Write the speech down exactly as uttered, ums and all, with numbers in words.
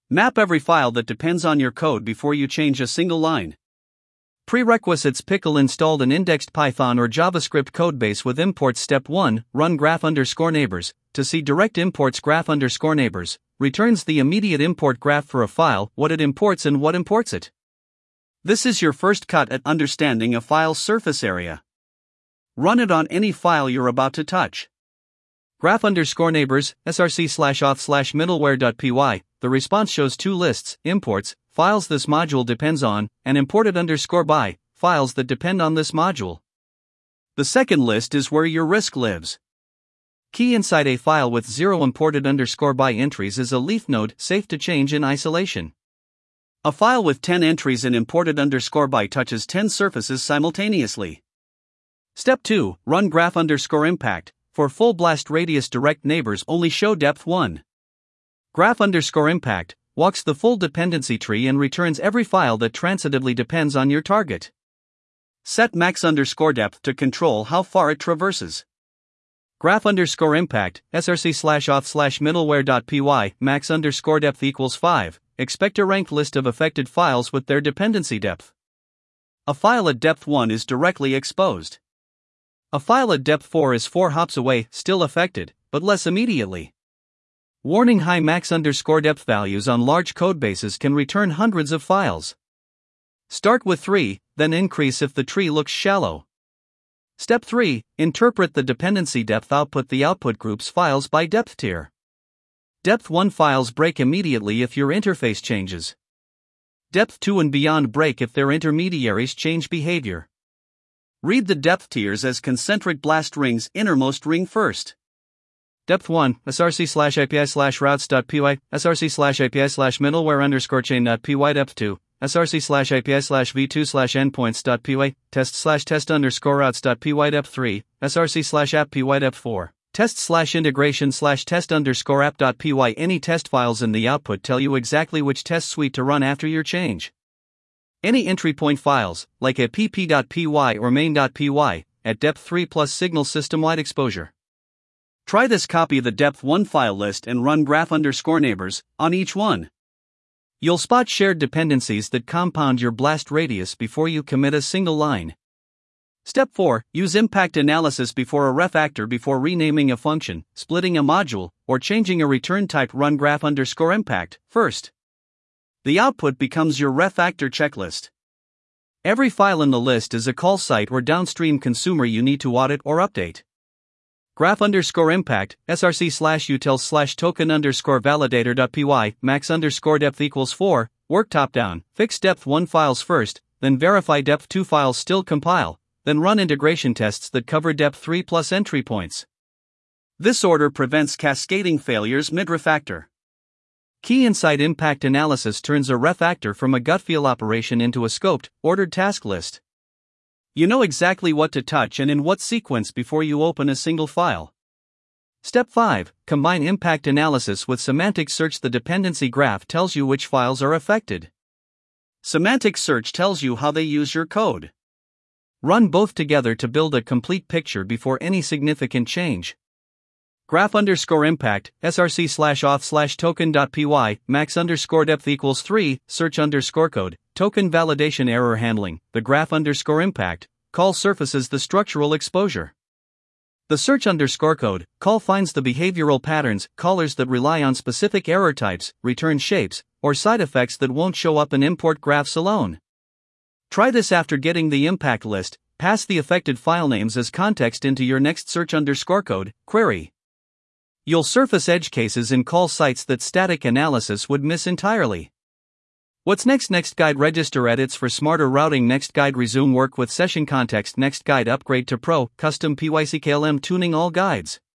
Map every file that depends on your code before you change a single line. Prerequisites: Pickle installed an indexed Python or JavaScript codebase with imports. Step one, run graph underscore neighbors. To see direct imports, graph underscore neighbors returns the immediate import graph for a file, what it imports and what imports it. This is your first cut at understanding a file's surface area. Run it on any file you're about to touch. Graph underscore neighbors, src slash auth slash middleware.py. The response shows two lists: imports, files this module depends on, and imported underscore by, files that depend on this module. The second list is where your risk lives. Key inside a file with zero imported underscore by entries is a leaf node, safe to change in isolation. A file with ten entries and imported underscore by touches ten surfaces simultaneously. Step two, run graph underscore impact. For full blast radius direct neighbors only show depth one. Graph underscore impact walks the full dependency tree and returns every file that transitively depends on your target. Set max underscore depth to control how far it traverses. Graph underscore impact, src slash auth slash middleware.py, max underscore depth equals five. Expect a ranked list of affected files with their dependency depth. A file at depth one is directly exposed. A file at depth four is four hops away, still affected, but less immediately. Warning: high max underscore depth values on large codebases can return hundreds of files. Start with three, then increase if the tree looks shallow. Step three, interpret the dependency depth output. The output groups files by depth tier. Depth one files break immediately if your interface changes. Depth two and beyond break if their intermediaries change behavior. Read the depth tiers as concentric blast rings, innermost ring first. Depth one, src slash api slash routes.py, src slash api slash middleware underscore chain.py. Depth two, src slash api slash v2 slash endpoints.py, test slash test underscore routes.py. Depth three, src slash app.py. Depth four, test slash integration slash test underscore app.py. Any test files in the output tell you exactly which test suite to run after your change. Any entry point files, like a pp.py or main.py, at depth three plus signal system-wide exposure. Try this: copy the depth one file list and run graph underscore neighbors on each one. You'll spot shared dependencies that compound your blast radius before you commit a single line. Step four, use impact analysis before a refactor. Before renaming a function, splitting a module, or changing a return type, run graph underscore impact first. The output becomes your refactor checklist. Every file in the list is a call site or downstream consumer you need to audit or update. Graph underscore impact, src slash utils slash token underscore validator.py, max underscore depth equals four, work top down, fix depth one files first, then verify depth two files still compile, then run integration tests that cover depth three plus entry points. This order prevents cascading failures mid-refactor. Key inside impact analysis turns a refactor from a gut feel operation into a scoped, ordered task list. You know exactly what to touch and in what sequence before you open a single file. Step five, combine impact analysis with semantic search. The dependency graph tells you which files are affected. Semantic search tells you how they use your code. Run both together to build a complete picture before any significant change. Graph underscore impact, src slash auth slash token.py, max underscore depth equals three, search underscore code, token validation error handling, the graph underscore impact, call surfaces the structural exposure. The search underscore code, call finds the behavioral patterns, callers that rely on specific error types, return shapes, or side effects that won't show up in import graphs alone. Try this after getting the impact list, pass the affected file names as context into your next search underscore code query. You'll surface edge cases in call sites that static analysis would miss entirely. What's next? Next Guide register edits for smarter routing. Next Guide resume work with session context. Next Guide upgrade to Pro, custom P Y C K L M tuning. All guides.